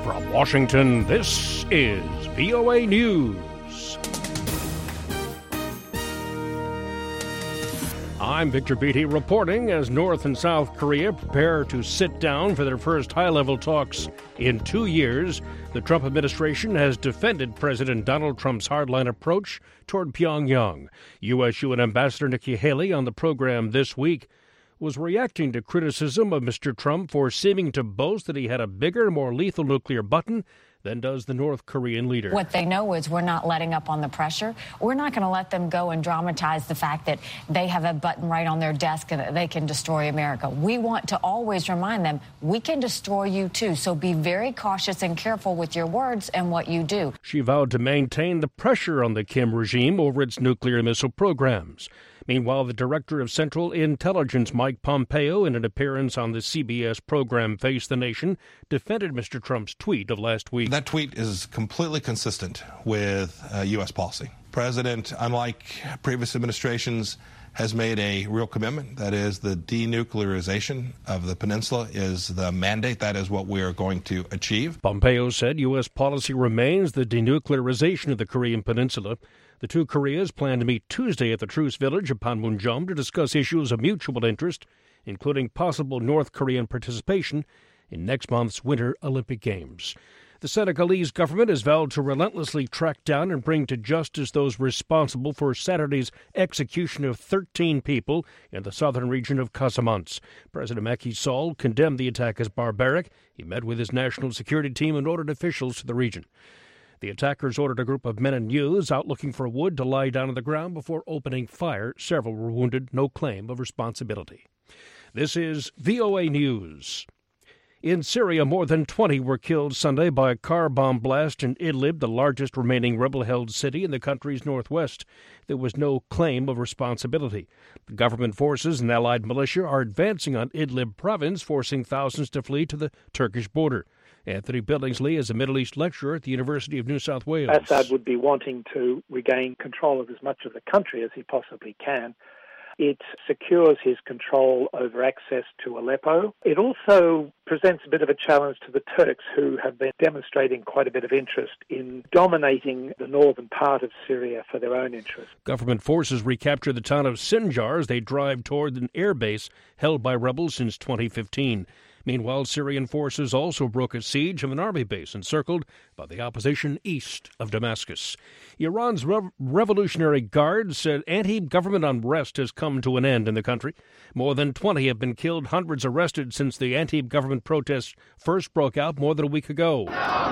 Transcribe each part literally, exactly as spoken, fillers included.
From Washington, this is V O A News. I'm Victor Beatty reporting as North and South Korea prepare to sit down for their first high-level talks in two years. The Trump administration has defended President Donald Trump's hardline approach toward Pyongyang. U S U N Ambassador Nikki Haley on the program this week was reacting to criticism of Mister Trump for seeming to boast that he had a bigger, more lethal nuclear button than does the North Korean leader. What they know is we're not letting up on the pressure. We're not going to let them go and dramatize the fact that they have a button right on their desk and that they can destroy America. We want to always remind them, we can destroy you too. So be very cautious and careful with your words and what you do. She vowed to maintain the pressure on the Kim regime over its nuclear missile programs. Meanwhile, the Director of Central Intelligence, Mike Pompeo, in an appearance on the C B S program Face the Nation, defended Mister Trump's tweet of last week. That tweet is completely consistent with uh, U S policy. President, unlike previous administrations, has made a real commitment. That is, the denuclearization of the peninsula is the mandate. That is what we are going to achieve. Pompeo said U S policy remains the denuclearization of the Korean peninsula. The two Koreas plan to meet Tuesday at the Truce Village of Panmunjom to discuss issues of mutual interest, including possible North Korean participation in next month's Winter Olympic Games. The Senegalese government has vowed to relentlessly track down and bring to justice those responsible for Saturday's execution of thirteen people in the southern region of Casamance. President Macky Sall condemned the attack as barbaric. He met with his national security team and ordered officials to the region. The attackers ordered a group of men and youths out looking for wood to lie down on the ground before opening fire. Several were wounded. No claim of responsibility. This is V O A News. In Syria, more than twenty were killed Sunday by a car bomb blast in Idlib, the largest remaining rebel-held city in the country's northwest. There was no claim of responsibility. The government forces and allied militia are advancing on Idlib province, forcing thousands to flee to the Turkish border. Anthony Billingsley is a Middle East lecturer at the University of New South Wales. Assad would be wanting to regain control of as much of the country as he possibly can. It secures his control over access to Aleppo. It also presents a bit of a challenge to the Turks, who have been demonstrating quite a bit of interest in dominating the northern part of Syria for their own interests. Government forces recapture the town of Sinjar as they drive toward an air base held by rebels since twenty fifteen. Meanwhile, Syrian forces also broke a siege of an army base encircled by the opposition east of Damascus. Iran's Re- Revolutionary Guard said anti-government unrest has come to an end in the country. More than twenty have been killed, hundreds arrested since the anti-government protests first broke out more than a week ago.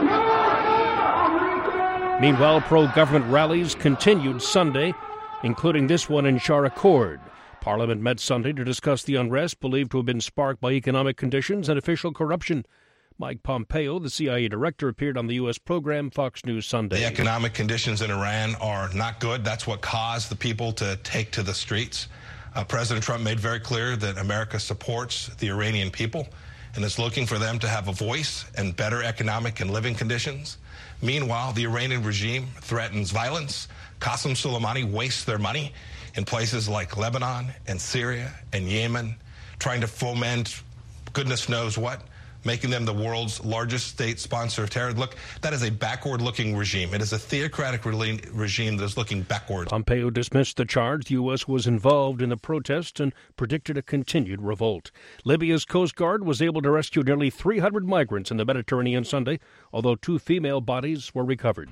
Meanwhile, pro-government rallies continued Sunday, including this one in Shah Accord. Parliament met Sunday to discuss the unrest believed to have been sparked by economic conditions and official corruption. Mike Pompeo, the C I A director, appeared on the U S program Fox News Sunday. The economic conditions in Iran are not good. That's what caused the people to take to the streets. Uh, President Trump made very clear that America supports the Iranian people and is looking for them to have a voice and better economic and living conditions. Meanwhile, the Iranian regime threatens violence. Qasem Soleimani wastes their money in places like Lebanon and Syria and Yemen, trying to foment goodness knows what, making them the world's largest state sponsor of terror. Look, that is a backward-looking regime. It is a theocratic re- regime that is looking backward. Pompeo dismissed the charge the U S was involved in the protests and predicted a continued revolt. Libya's Coast Guard was able to rescue nearly three hundred migrants in the Mediterranean Sunday, although two female bodies were recovered.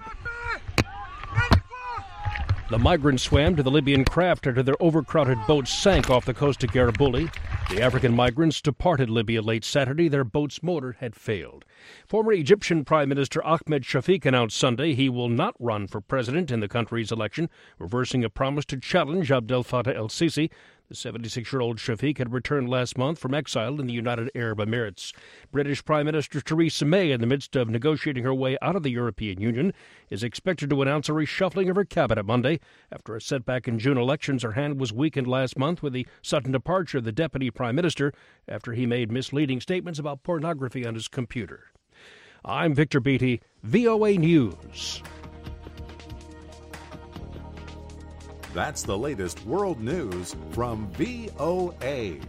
The migrants swam to the Libyan craft after their overcrowded boats sank off the coast of Garibaldi. The African migrants departed Libya late Saturday. Their boat's motor had failed. Former Egyptian Prime Minister Ahmed Shafik announced Sunday he will not run for president in the country's election, reversing a promise to challenge Abdel Fattah el-Sisi. The seventy-six-year-old Shafik had returned last month from exile in the United Arab Emirates. British Prime Minister Theresa May, in the midst of negotiating her way out of the European Union, is expected to announce a reshuffling of her cabinet Monday. After a setback in June elections, her hand was weakened last month with the sudden departure of the Deputy Prime Minister after he made misleading statements about pornography on his computer. I'm Victor Beatty, V O A News. That's the latest world news from V O A.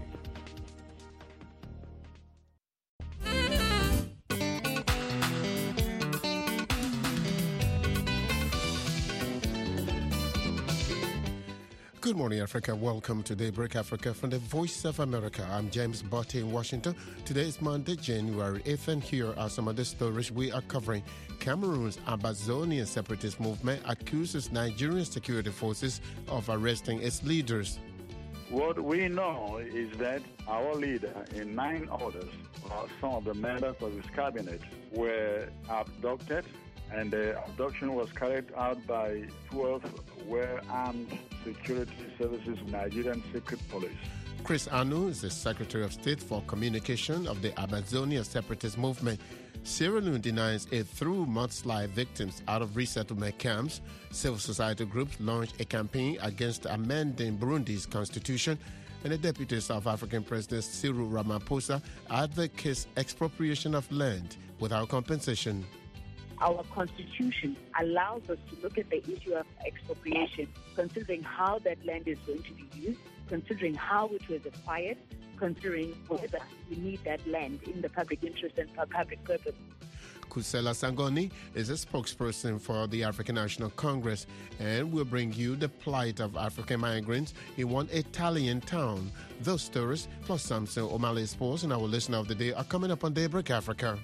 Good morning, Africa. Welcome to Daybreak Africa from the Voice of America. I'm James Botte in Washington. Today is Monday, January eighth, and here are some of the stories we are covering. Cameroon's Ambazonian separatist movement accuses Nigerian security forces of arresting its leaders. What we know is that our leader, in nine orders, uh, some of the members of his cabinet were abducted, and the abduction was carried out by twelve well-armed security services Nigerian secret police. Chris Anu is the Secretary of State for Communication of the Amazonian separatist movement. Sierra Leone denies it threw mudslide victims out of resettlement camps. Civil society groups launched a campaign against amending Burundi's constitution. And the Deputy South African President Cyril Ramaphosa advocates expropriation of land without compensation. Our constitution allows us to look at the issue of expropriation, considering how that land is going to be used, considering how it was acquired, considering whether we need that land in the public interest and for public purpose. Kusela Sangoni is a spokesperson for the African National Congress and will bring you the plight of African migrants in one Italian town. Those stories, plus Samson O'Malley Sports and our listener of the day, are coming up on Daybreak Africa.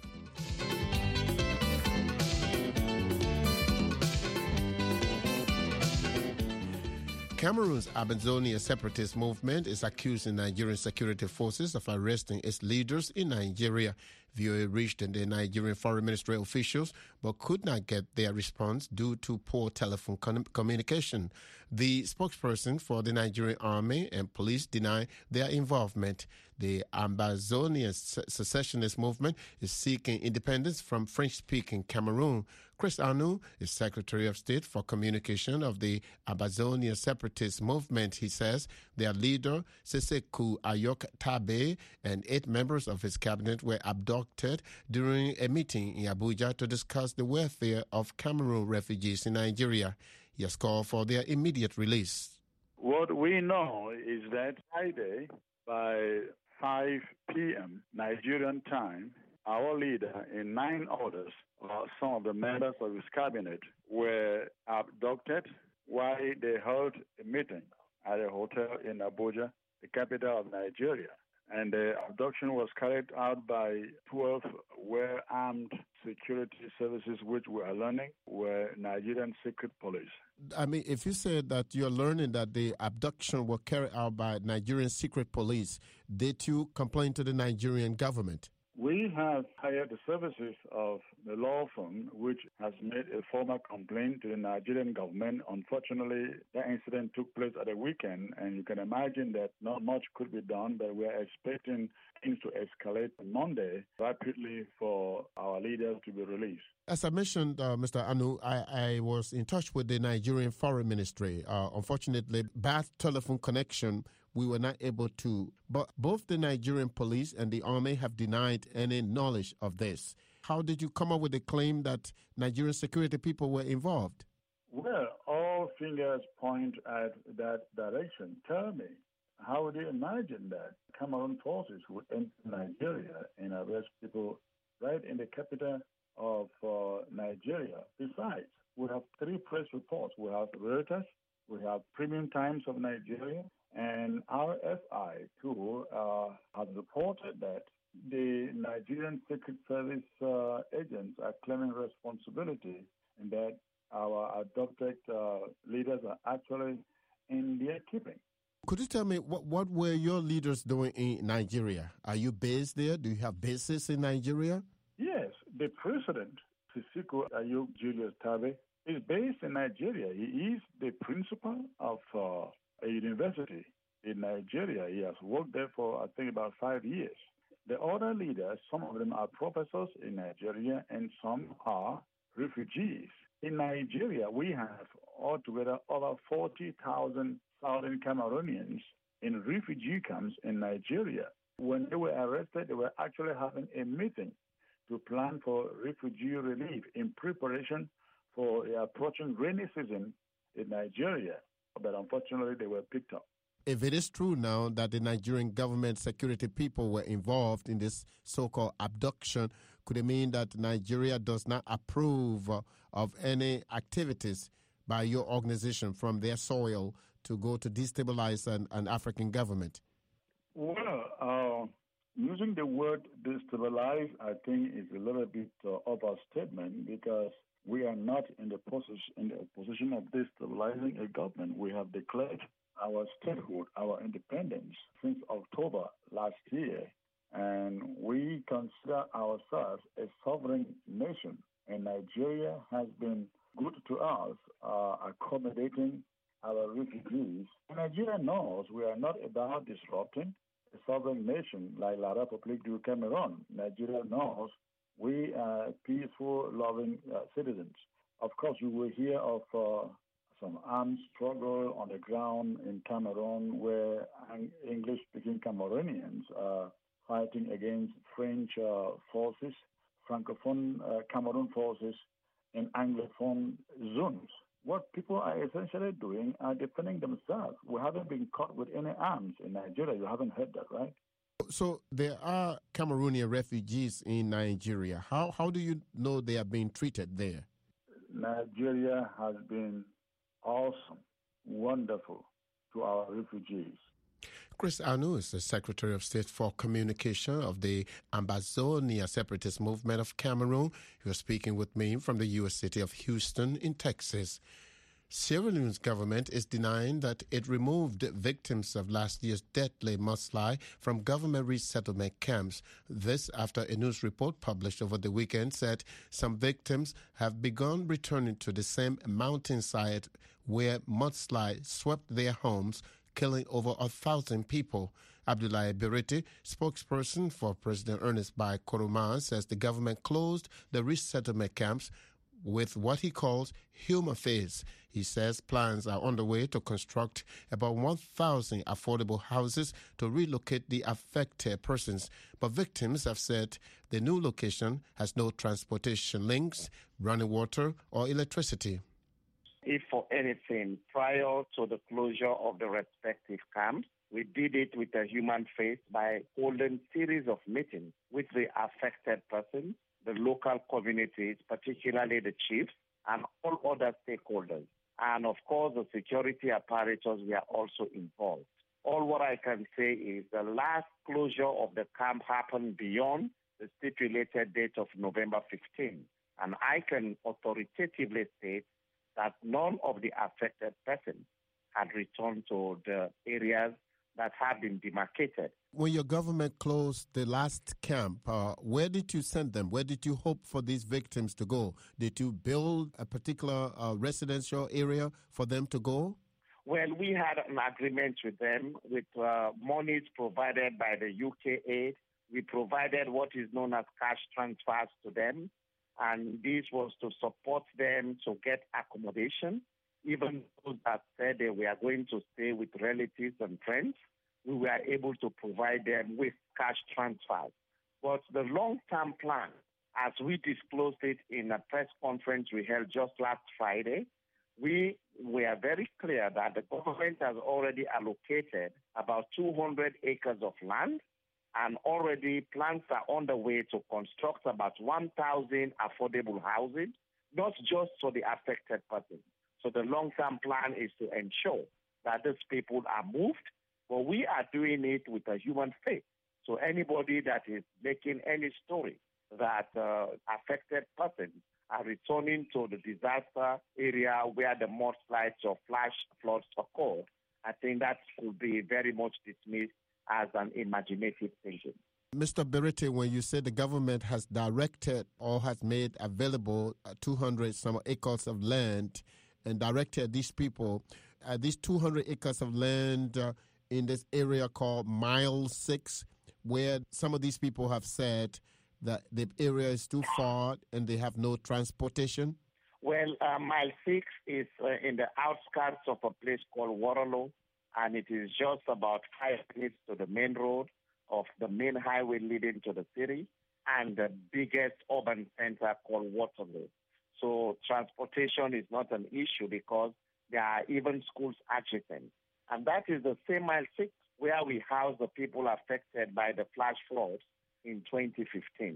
Cameroon's Ambazonia separatist movement is accusing Nigerian security forces of arresting its leaders in Nigeria. V O A reached the Nigerian Foreign Ministry officials but could not get their response due to poor telephone con- communication. The spokesperson for the Nigerian Army and police deny their involvement. The Ambazonia secessionist movement is seeking independence from French-speaking Cameroon. Chris Anu is Secretary of State for Communication of the Ambazonia separatist movement. He says their leader, Seseku Ayok Tabe, and eight members of his cabinet were abducted during a meeting in Abuja to discuss the welfare of Cameroon refugees in Nigeria. He has called for their immediate release. What we know is that Friday, by five p.m. Nigerian time, our leader, in nine orders, uh, some of the members of his cabinet were abducted while they held a meeting at a hotel in Abuja, the capital of Nigeria. And the abduction was carried out by twelve well-armed security services, which we are learning were Nigerian secret police. I mean, if you said that you're learning that the abduction was carried out by Nigerian secret police, did you complain to the Nigerian government? We have hired the services of the law firm, which has made a formal complaint to the Nigerian government. Unfortunately, that incident took place at a weekend, and you can imagine that not much could be done, but we are expecting things to escalate on Monday rapidly for our leaders to be released. As I mentioned, uh, Mister Anu, I, I was in touch with the Nigerian Foreign Ministry. Uh, unfortunately, bad telephone connection, we were not able to. But both the Nigerian police and the army have denied any knowledge of this. How did you come up with the claim that Nigerian security people were involved? Well, all fingers point at that direction. Tell me, how would you imagine that Cameroon forces would enter Nigeria and arrest people right in the capital of uh, Nigeria? Besides, we have three press reports. We have Reuters, we have Premium Times of Nigeria, and R F I, too, uh, have reported that the Nigerian Secret Service uh, agents are claiming responsibility and that our adopted uh, leaders are actually in their keeping. Could you tell me, what, what were your leaders doing in Nigeria? Are you based there? Do you have bases in Nigeria? Yes, the president, Seseku Ayok Julius Tabe, is based in Nigeria. He is the principal of uh, a university in Nigeria. He has worked there for, I think, about five years. The other leaders, some of them are professors in Nigeria and some are refugees. In Nigeria, we have altogether over forty thousand Southern Cameroonians in refugee camps in Nigeria. When they were arrested, they were actually having a meeting to plan for refugee relief in preparation for the approaching rainy season in Nigeria. But unfortunately, they were picked up. If it is true now that the Nigerian government security people were involved in this so-called abduction, could it mean that Nigeria does not approve of any activities by your organization from their soil to go to destabilize an, an African government? Well, uh, using the word destabilize, I think, is a little bit uh, of a statement because we are not in the process in the position of destabilizing a government. We have declared our statehood, our independence since October last year, and we consider ourselves a sovereign nation. And Nigeria has been good to us, uh, accommodating our refugees. Nigeria knows we are not about disrupting a sovereign nation like La République du Cameroon. Nigeria knows we are peaceful, loving uh, citizens. Of course, you will hear of uh, some armed struggle on the ground in Cameroon where English-speaking Cameroonians are fighting against French uh, forces, Francophone uh, Cameroon forces in Anglophone zones. What people are essentially doing are defending themselves. We haven't been caught with any arms in Nigeria. You haven't heard that, right? So there are Cameroonian refugees in Nigeria. How how do you know they are being treated there? Nigeria has been awesome, wonderful to our refugees. Chris Anu is the Secretary of State for Communication of the Ambazonia Separatist Movement of Cameroon. He was speaking with me from the U S city of Houston in Texas. Sierra Leone's government is denying that it removed victims of last year's deadly mudslide from government resettlement camps. This after a news report published over the weekend said some victims have begun returning to the same mountainside where mudslide swept their homes, killing over a thousand people. Abdoulaye Berete, spokesperson for President Ernest Bai Koroma, says the government closed the resettlement camps with what he calls human face. He says plans are underway to construct about one thousand affordable houses to relocate the affected persons. But victims have said the new location has no transportation links, running water, or electricity. If for anything, prior to the closure of the respective camps, we did it with a human face by holding series of meetings with the affected persons, the local communities, particularly the chiefs, and all other stakeholders. And of course, the security apparatus were also involved. All what I can say is the last closure of the camp happened beyond the stipulated date of November fifteenth. And I can authoritatively state that none of the affected persons had returned to the areas that have been demarcated. When your government closed the last camp, uh, where did you send them? Where did you hope for these victims to go? Did you build a particular uh, residential area for them to go? Well, we had an agreement with them with uh, monies provided by the U K aid. We provided what is known as cash transfers to them, and this was to support them to get accommodation. Even those that said they were going to stay with relatives and friends, we were able to provide them with cash transfers. But the long-term plan, as we disclosed it in a press conference we held just last Friday, we were very clear that the government has already allocated about two hundred acres of land, and already plans are on the way to construct about one thousand affordable housing, not just for the affected persons. So the long-term plan is to ensure that these people are moved, but we are doing it with a human face. So anybody that is making any story that uh, affected persons are returning to the disaster area where the mudslides or flash floods occurred, I think that could be very much dismissed as an imaginative thinking. Mister Berete, when you say the government has directed or has made available two hundred some acres of land and directed these people, uh, these two hundred acres of land uh, in this area called Mile six, where some of these people have said that the area is too far and they have no transportation? Well, uh, Mile six is uh, in the outskirts of a place called Waterloo, and it is just about five minutes to the main road of the main highway leading to the city and the biggest urban center called Waterloo. So transportation is not an issue because there are even schools adjacent. And that is the same Mile six where we house the people affected by the flash floods in twenty fifteen.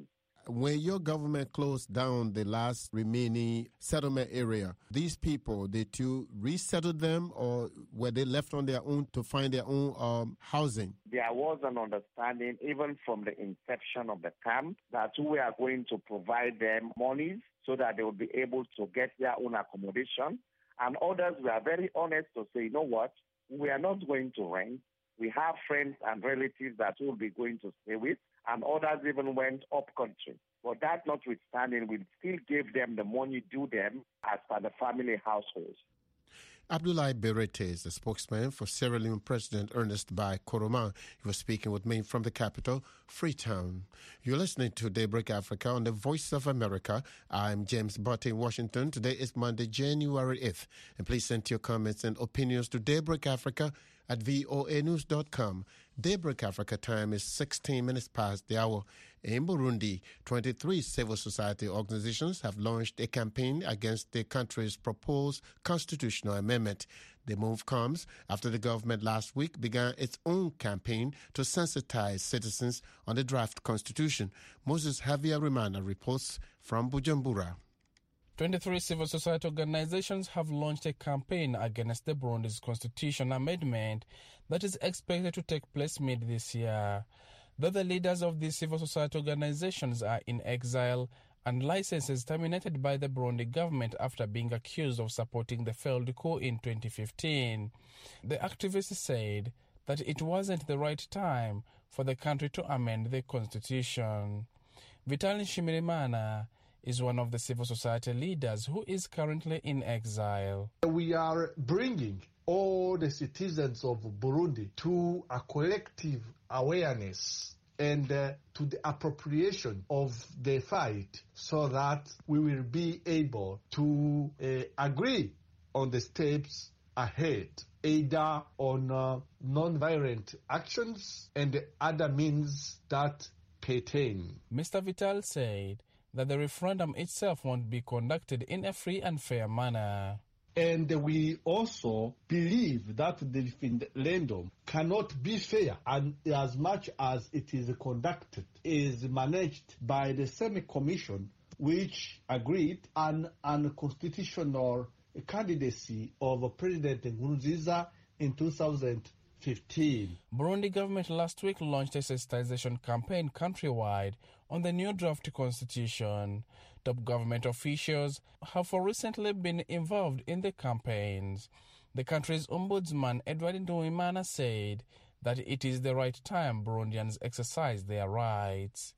When your government closed down the last remaining settlement area, these people, did you resettle them or were they left on their own to find their own um, housing? There was an understanding, even from the inception of the camp, that we are going to provide them monies so that they will be able to get their own accommodation. And others were very honest to say, you know what, we are not going to rent. We have friends and relatives that we'll be going to stay with. And others even went up country. But that notwithstanding, we still gave them the money due them as per the family households. Abdoulaye Berete is the spokesman for Sierra Leone President Ernest Bai Koroma. He was speaking with me from the capital, Freetown. You're listening to Daybreak Africa on the Voice of America. I'm James Butt in Washington. Today is Monday, January eighth. And please send your comments and opinions to Daybreak Africa at voa news dot com. Daybreak Africa time is sixteen minutes past the hour. In Burundi, twenty-three civil society organizations have launched a campaign against the country's proposed constitutional amendment. The move comes after the government last week began its own campaign to sensitize citizens on the draft constitution. Moses Havia-Rimana reports from Bujumbura. twenty-three civil society organizations have launched a campaign against the Burundi's constitution amendment that is expected to take place mid this year. Though the leaders of these civil society organizations are in exile and licenses terminated by the Burundi government after being accused of supporting the failed coup in twenty fifteen, the activists said that it wasn't the right time for the country to amend the constitution. Vital Nshimirimana is one of the civil society leaders who is currently in exile. We are bringing all the citizens of Burundi to a collective awareness and uh, to the appropriation of the fight so that we will be able to uh, agree on the steps ahead, either on uh, non-violent actions and other means that pertain. Mister Vital said that the referendum itself won't be conducted in a free and fair manner. And we also believe that the referendum cannot be fair, and as much as it is conducted, is managed by the same commission which agreed on an unconstitutional candidacy of President Nkurunziza in two thousand fifteen. Burundi government last week launched a sensitization campaign countrywide on the new draft constitution. Top government officials have for recently been involved in the campaigns. The country's ombudsman, Edward Nduwimana, said that it is the right time Burundians exercise their rights.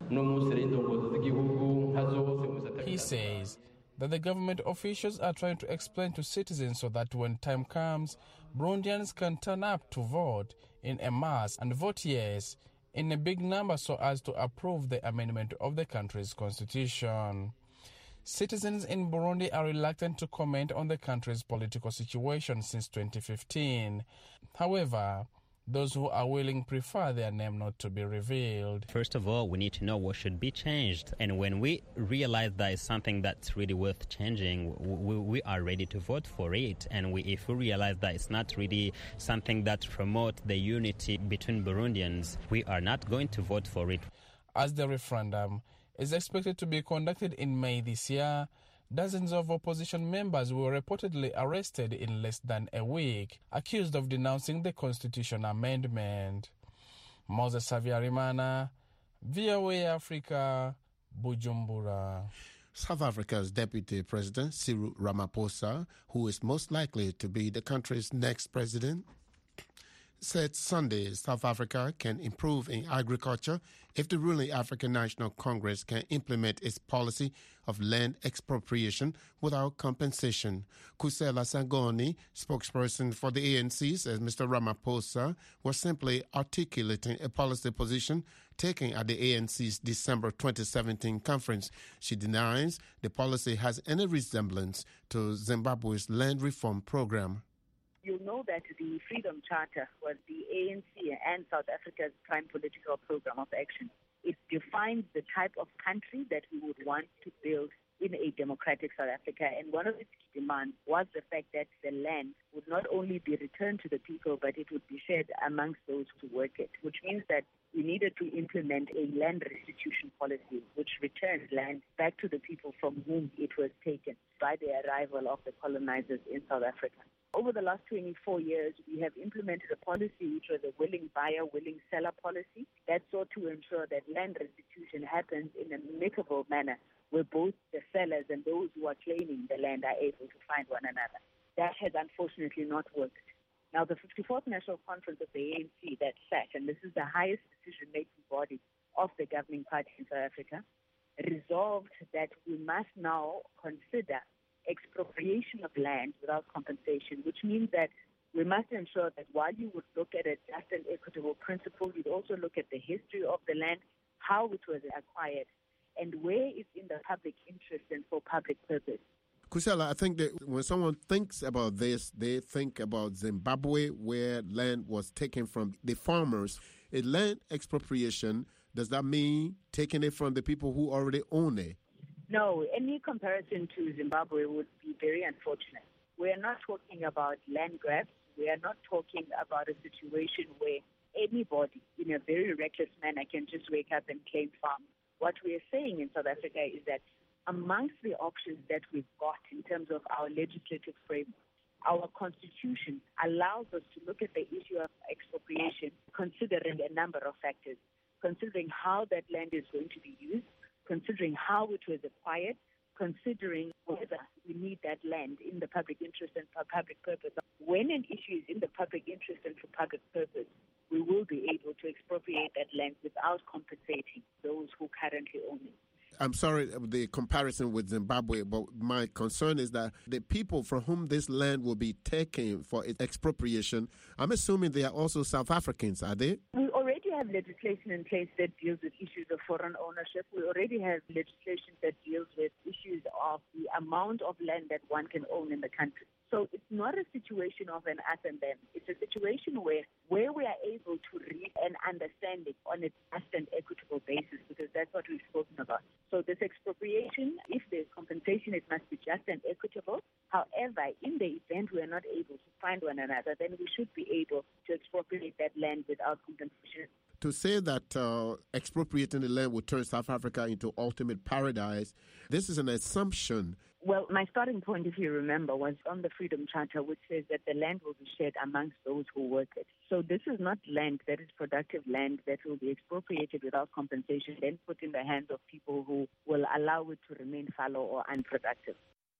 He says that the government officials are trying to explain to citizens so that when time comes, Burundians can turn up to vote in a mass and vote yes in a big number so as to approve the amendment of the country's constitution. Citizens in Burundi are reluctant to comment on the country's political situation since twenty fifteen. However, those who are willing prefer their name not to be revealed. First of all, we need to know what should be changed. And when we realize that is something that's really worth changing, we, we are ready to vote for it. And we, if we realize that it's not really something that promotes the unity between Burundians, we are not going to vote for it. As the referendum is expected to be conducted in May this year, dozens of opposition members were reportedly arrested in less than a week, accused of denouncing the constitution amendment. Moses Havia-Rimana, V O A Africa, Bujumbura. South Africa's Deputy President Cyril Ramaphosa, who is most likely to be the country's next president, said Sunday South Africa can improve in agriculture if the ruling African National Congress can implement its policy of land expropriation without compensation. Kusela Sangoni, spokesperson for the A N C, says Mister Ramaphosa was simply articulating a policy position taken at the A N C's December twenty seventeen conference. She denies the policy has any resemblance to Zimbabwe's land reform program. You'll know that the Freedom Charter was the A N C and South Africa's prime political program of action. It defines the type of country that we would want to build in a democratic South Africa. And one of its key demands was the fact that the land would not only be returned to the people, but it would be shared amongst those who work it, which means that we needed to implement a land restitution policy, which returns land back to the people from whom it was taken by the arrival of the colonizers in South Africa. Over the last twenty-four years, we have implemented a policy which was a willing buyer, willing seller policy that sought to ensure that land restitution happens in an amicable manner where both the sellers and those who are claiming the land are able to find one another. That has unfortunately not worked. Now, the fifty-fourth National Conference of the A N C that sat, and this is the highest decision-making body of the governing party in South Africa, resolved that we must now consider expropriation of land without compensation, which means that we must ensure that while you would look at a just and equitable principle, you'd also look at the history of the land, how it was acquired, and where it's in the public interest and for public purpose. Kusela, I think that when someone thinks about this, they think about Zimbabwe, where land was taken from the farmers. A land expropriation, does that mean taking it from the people who already own it? No, any comparison to Zimbabwe would be very unfortunate. We are not talking about land grabs. We are not talking about a situation where anybody, in a very reckless manner, can just wake up and claim farm. What we are saying in South Africa is that amongst the options that we've got in terms of our legislative framework, our constitution allows us to look at the issue of expropriation, considering a number of factors, considering how that land is going to be used, considering how it was acquired, considering whether we need that land in the public interest and for public purpose. When an issue is in the public interest and for public purpose, we will be able to expropriate that land without compensating those who currently own it. I'm sorry, the comparison with Zimbabwe, but my concern is that the people from whom this land will be taken for its expropriation, I'm assuming they are also South Africans, are they? We already have legislation in place that deals with issues of foreign ownership. We already have legislation that deals with issues of the amount of land that one can own in the country. So it's not a situation of an us and them. It's a situation where, where we are able to read and understand it on a just and equitable basis, because that's what we've spoken about. So this expropriation, if there's compensation, it must be just and equitable. However, in the event we are not able to find one another, then we should be able to expropriate that land without compensation. To say that uh, expropriating the land would turn South Africa into ultimate paradise, this is an assumption. Well, my starting point, if you remember, was on the Freedom Charter, which says that the land will be shared amongst those who work it. So this is not land that is productive land that will be expropriated without compensation, then put in the hands of people who will allow it to remain fallow or unproductive.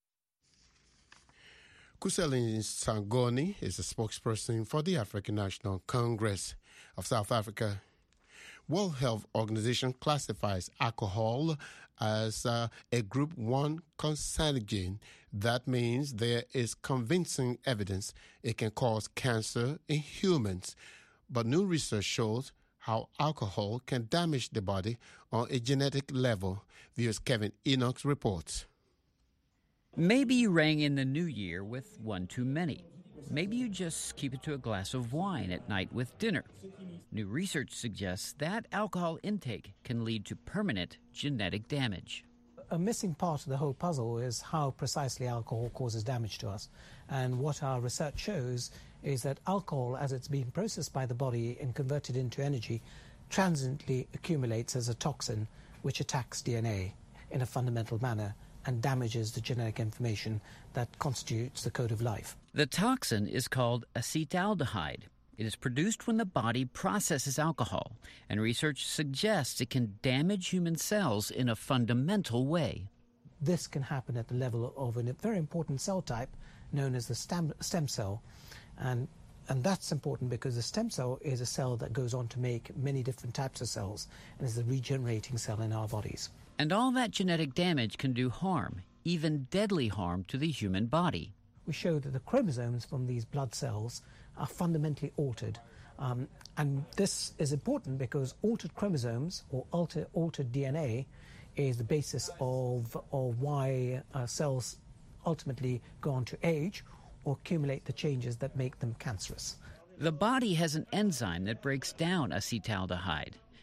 Kuseli Sangoni is a spokesperson for the African National Congress of South Africa. World Health Organization classifies alcohol as uh, a Group one carcinogen. That means there is convincing evidence it can cause cancer in humans. But new research shows how alcohol can damage the body on a genetic level. V O's Kevin Enoch reports. Maybe you rang in the new year with one too many. Maybe you just keep it to a glass of wine at night with dinner. New research suggests that alcohol intake can lead to permanent genetic damage. A missing part of the whole puzzle is how precisely alcohol causes damage to us. And what our research shows is that alcohol, as it's being processed by the body and converted into energy, transiently accumulates as a toxin which attacks D N A in a fundamental manner and damages the genetic information that constitutes the code of life. The toxin is called acetaldehyde. It is produced when the body processes alcohol, and research suggests it can damage human cells in a fundamental way. This can happen at the level of a very important cell type known as the stem, stem cell, and, and that's important because the stem cell is a cell that goes on to make many different types of cells and is a regenerating cell in our bodies. And all that genetic damage can do harm, even deadly harm, to the human body. We show that the chromosomes from these blood cells are fundamentally altered. Um, and this is important because altered chromosomes or alter, altered D N A is the basis of, of why uh, cells ultimately go on to age or accumulate the changes that make them cancerous. The body has an enzyme that breaks down acetaldehyde.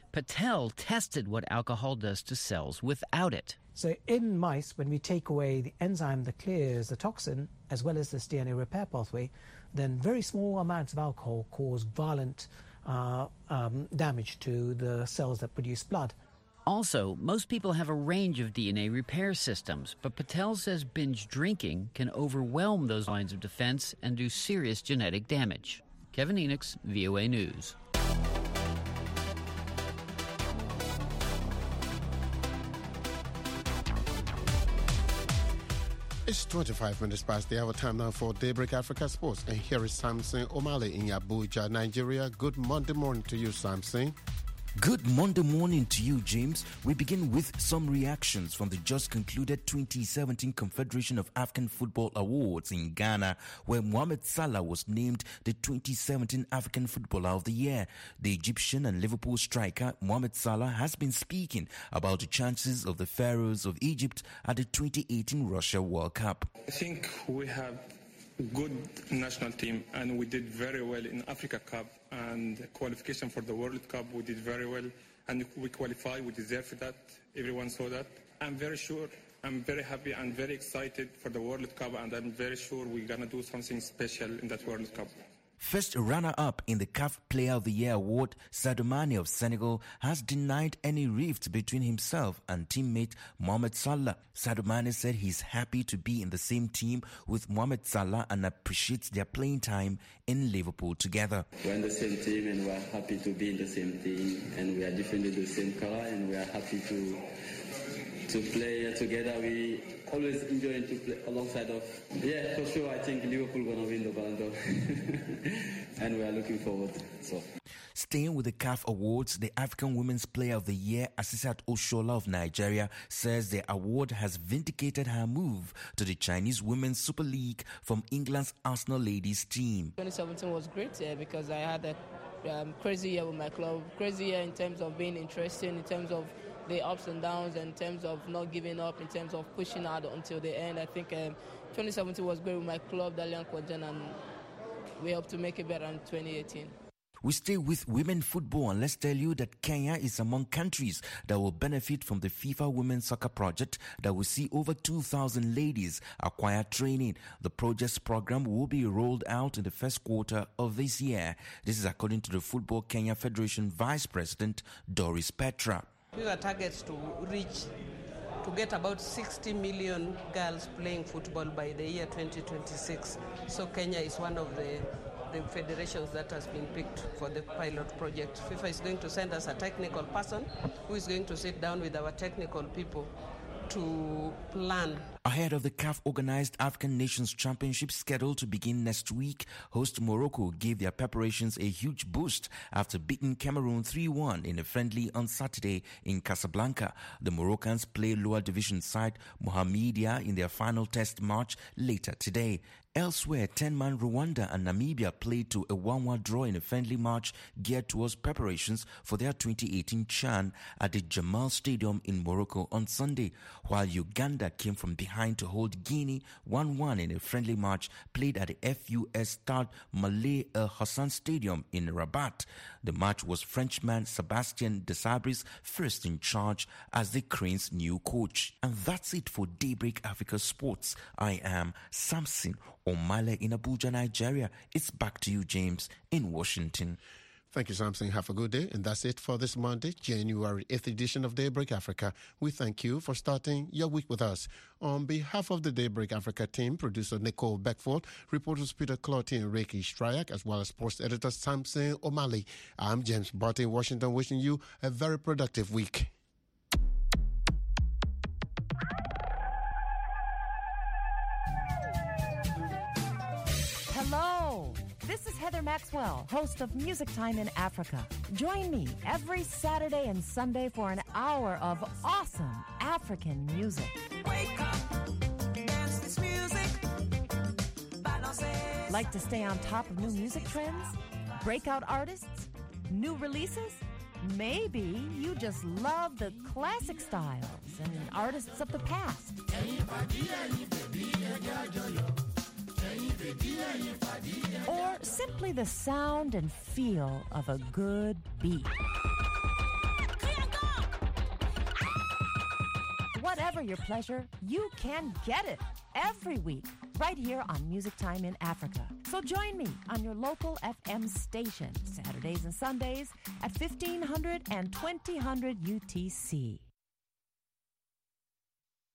Patel tested what alcohol does to cells without it. So in mice, when we take away the enzyme that clears the toxin, as well as this D N A repair pathway, then very small amounts of alcohol cause violent uh, um, damage to the cells that produce blood. Also, most people have a range of D N A repair systems, but Patel says binge drinking can overwhelm those lines of defense and do serious genetic damage. Kevin Enochs, V O A News. It's twenty-five minutes past the hour. Time now for Daybreak Africa Sports. And here is Samson Omale in Abuja, Nigeria. Good Monday morning to you, Samson. Good Monday morning to you, James. We begin with some reactions from the just concluded twenty seventeen Confederation of African Football Awards in Ghana, where Mohamed Salah was named the twenty seventeen African Footballer of the Year. The Egyptian and Liverpool striker Mohamed Salah has been speaking about the chances of the Pharaohs of Egypt at the twenty eighteen Russia World Cup. I think we have good national team, and we did very well in Africa Cup and qualification for the World Cup. We did very well, and we qualified. We deserve that. Everyone saw that. I'm very sure. I'm very happy and very excited for the World Cup, and I'm very sure we're gonna do something special in that World Cup. First runner-up in the C A F Player of the Year award, Sadio Mane of Senegal has denied any rift between himself and teammate Mohamed Salah. Sadio Mane said he's happy to be in the same team with Mohamed Salah and appreciates their playing time in Liverpool together. We're in the same team and we're happy to be in the same team, and we are defending the same color, and we are happy to to play together. We always enjoy to play alongside of. Yeah, for sure, I think Liverpool gonna win the Ballon d'Or, and we are looking forward. So. Staying with the C A F Awards, the African Women's Player of the Year, Asisat Oshola of Nigeria, says the award has vindicated her move to the Chinese Women's Super League from England's Arsenal ladies team. twenty seventeen was great uh, because I had a um, crazy year with my club, crazy year in terms of being interesting, in terms of the ups and downs, in terms of not giving up, in terms of pushing out until the end. I think um, twenty seventeen was great with my club, Dalian Kwajan, and we hope to make it better in twenty eighteen. We stay with women football, and let's tell you that Kenya is among countries that will benefit from the FIFA Women's Soccer Project that will see over two thousand ladies acquire training. The project's program will be rolled out in the first quarter of this year. This is according to the Football Kenya Federation Vice President Doris Petra. These are targets to reach, to get about sixty million girls playing football by the year twenty twenty-six. So Kenya is one of the, the federations that has been picked for the pilot project. FIFA is going to send us a technical person who is going to sit down with our technical people to plan. Ahead of the C A F-organized African Nations Championship scheduled to begin next week, host Morocco gave their preparations a huge boost after beating Cameroon three one in a friendly on Saturday in Casablanca. The Moroccans play lower division side Mohamedia in their final test match later today. Elsewhere, ten-man Rwanda and Namibia played to a one one draw in a friendly match geared towards preparations for their twenty eighteen CHAN at the Jamal Stadium in Morocco on Sunday, while Uganda came from behind to hold Guinea one one in a friendly match played at the F U S Stade Malé El Hassan Stadium in Rabat. The match was Frenchman Sebastien Desabri's first in charge as the Cranes' new coach. And that's it for Daybreak Africa Sports. I am Samson Omale in Abuja, Nigeria. It's back to you, James, in Washington. Thank you, Samson. Have a good day. And that's it for this Monday, January eighth edition of Daybreak Africa. We thank you for starting your week with us. On behalf of the Daybreak Africa team, producer Nicole Beckford, reporters Peter Clotty and Reiki Stryak, as well as sports editor Samson Omale, I'm James Barton in Washington, wishing you a very productive week. Hello, this is Heather Maxwell, host of Music Time in Africa. Join me every Saturday and Sunday for an hour of awesome African music. Wake up, dance this music. Like to stay on top of new music trends? Breakout artists? New releases? Maybe you just love the classic styles and artists of the past. Or simply the sound and feel of a good beat. whatever your pleasure, you can get it every week right here on Music Time in Africa. So join me on your local F M station, Saturdays and Sundays at fifteen hundred and twenty hundred U T C.